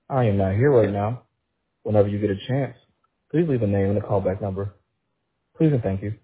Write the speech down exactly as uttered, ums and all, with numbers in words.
I am not here right now. Whenever you get a chance, please leave a name and a callback number. Please and thank you.